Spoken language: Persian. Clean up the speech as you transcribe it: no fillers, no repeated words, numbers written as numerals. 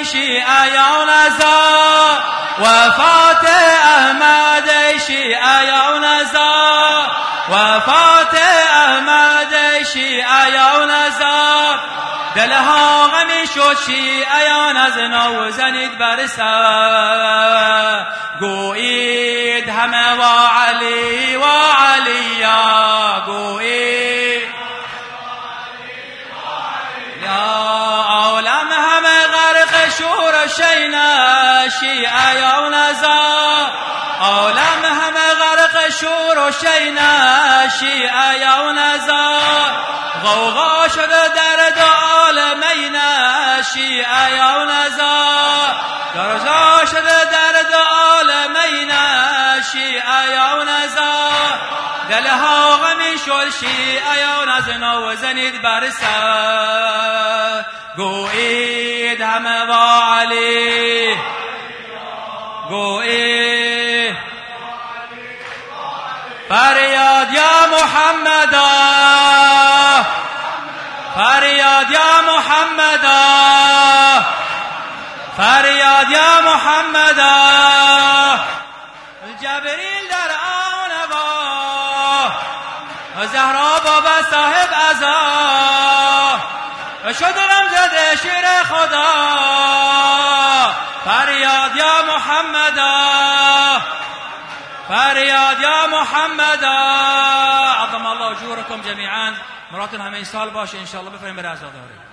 شیعه نزار وفات احمد شیعه نزار وفات احمد شیعه نزار دلها غمی شد شیعیان از نو زنید بر سر گویید همه و علی و علیا گویید یا عالم همه غرق شور شینا شیعیان نزار عالم همه غرق شور و شینا شیعیان نزار غوغا شده در دو عالمین شیعیان نزار گرزا شده در دو عالمین شیعیان نزار دلها غمی شد شیعیان از نو زنید بر سر گویید همه و علی گویید فریاد یا محمد فریاد یا محمد فریاد یا محمد جبریل در آنوا زهرا بابا صاحب عزا شد رمزد شیر خدا فریاد یا محمد فریاد یا محمد عظم الله اجورکم جمیعا مراتون همه سال باشه ان شاء الله. بفرمایید بر عزاداری